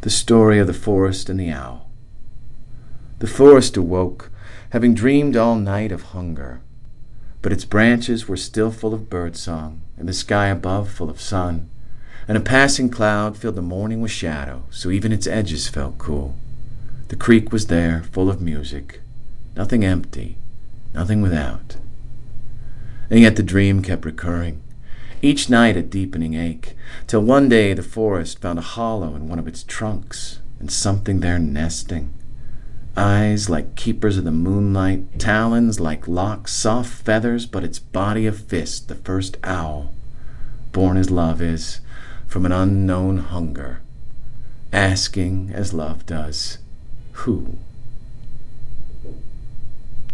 The story of the forest and the owl. The forest awoke, having dreamed all night of hunger, but its branches were still full of birdsong, and the sky above full of sun, and a passing cloud filled the morning with shadow, so even its edges felt cool. The creek was there, full of music, nothing empty, nothing without. And yet the dream kept recurring, each night a deepening ache, till one day the forest found a hollow in one of its trunks, and something there nesting. Eyes like keepers of the moonlight, talons like locks, soft feathers, but its body of fist, the first owl, born as love is, from an unknown hunger, asking as love does, who